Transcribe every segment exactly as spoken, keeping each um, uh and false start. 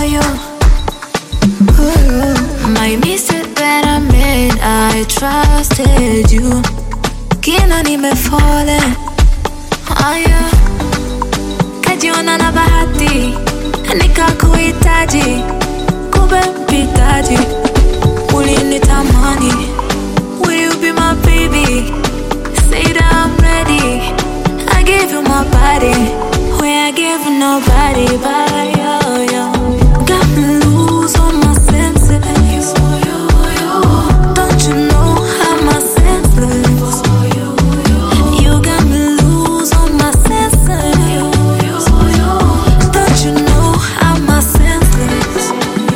you. Ooh. My mistake that I made, I trusted you. Kina nime fallen. Oh yeah. Kajiona na bahati, nikakuhitaji, kumbe mpitaji. Ulinitamani, will you be my baby? Say that I'm ready. I give you my body, where I give nobody but you, you. Got me lose all my senses. Don't you know I'm a senseless? You got me lose all my senses. Don't you know I'm a senseless?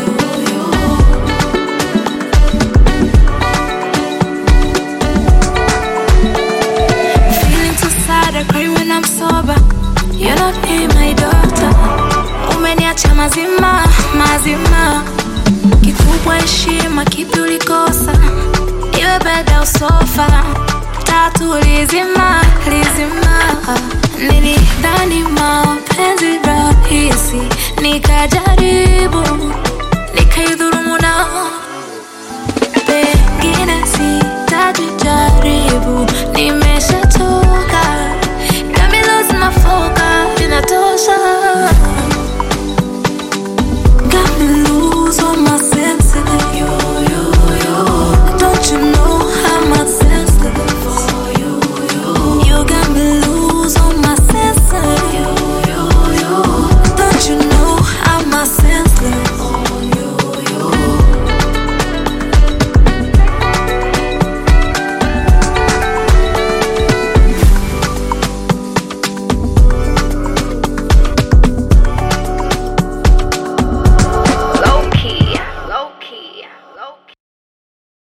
Feeling too sad, I cry when I'm sober. You're not me, my daughter. Umeniacha mazima, mazima. Kikubwa heshima, kipi ulikosa? Iwe beda usofa, tatu lizima, lizima. Nilidhani mapenzi rahisi, nikajaribu